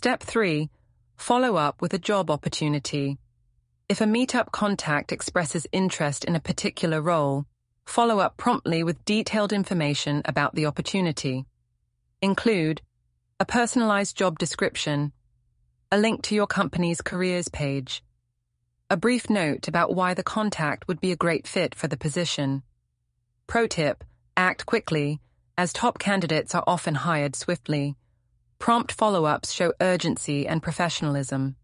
Step 3. Follow up with a job opportunity. If a meetup contact expresses interest in a particular role, follow up promptly with detailed information about the opportunity. Include a personalized job description, a link to your company's careers page, a brief note about why the contact would be a great fit for the position. Pro tip: act quickly, as top candidates are often hired swiftly. Prompt follow-ups show urgency and professionalism.